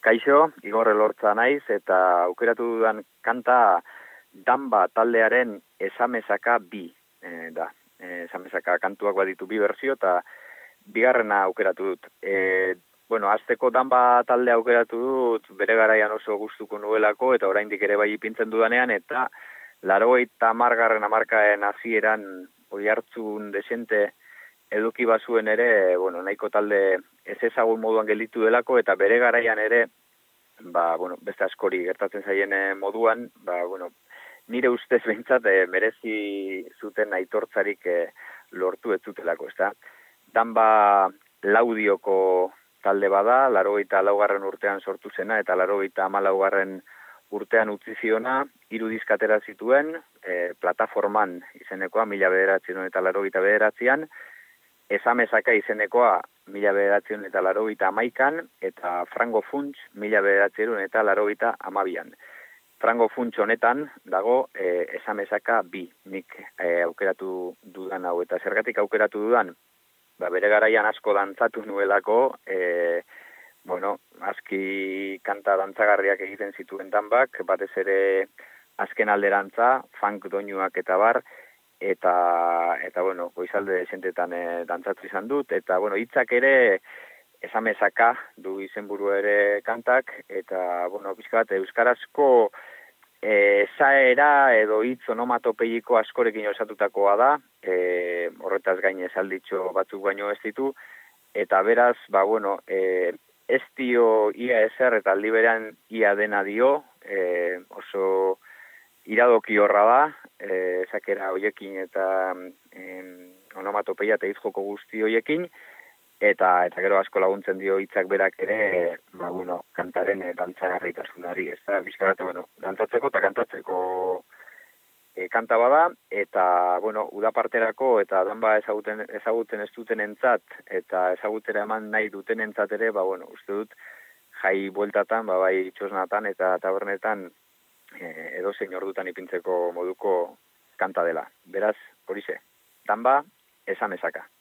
Kaixo, Igor Elortza naiz, eta aukeratu dudan kanta Danba taldearen Esamezaka bi da. Esamezaka kantuak baditu bi berzio, eta bigarrena aukeratu dut. Azteko Danba talde aukeratu dut, bere garaian oso gustuko nuelako, eta oraindik ere bai ipintzen dudanean, eta 80. hamarkaden hasieran oihartzun desente eduki bazuen ere, nahiko talde ez ezagun moduan gelditu delako, eta bere garaian ere, beste askori gertatzen zaien moduan, nire ustez behintzat merezi zuten aitortzarik lortu ez zutelako, ezta? Danba Laudioko talde bada, 84. urtean sortu zena, eta 84. urtean utzi ziona, 3 diska atera zituen, plataforman izenekoa, 1989an, Esamezaka izenekoa 1991an, eta Frango Funts 1992an. Frango Funts honetan dago Esamezaka bi, nik aukeratu dudan hau, eta zergatik aukeratu dudan, bere garaian asko dantzatu nuelako, aski kanta dantzagarriak egiten zituen Danbak, batez ere azken alderantza, funk doinuak eta bar, eta goizalde desentetan dantzatu izan dut, eta hitzak ere Esamezaka du izenburu ere kantak, eta pixka bat euskarazko esaera edo hitz onomatopeiko askorekin osatutakoa da, horretaz gain esalditxo batzuk baino ez ditu, eta beraz, ez dio ia ezer eta aldi berean ia dena dio, oso iradoki horra da, esakera hoiekin eta onomatopeia eta hitz-joko guzti hoiekin, eta gero asko laguntzen dio hitzak berak ere, kantaren dantzagarritasunari, ez da, bizkarat, dantzatzeko eta kantatzeko kanta bada, eta, udaparterako eta Danba ezagutzen ez duten entzat, eta ezagutera eman nahi duten entzat ere, uste dut, jai bueltatan, bai txosnatan eta tabernetan, edozein ordutan ipintzeko moduko kanta dela. Beraz, horixe, Danba Esamezaka.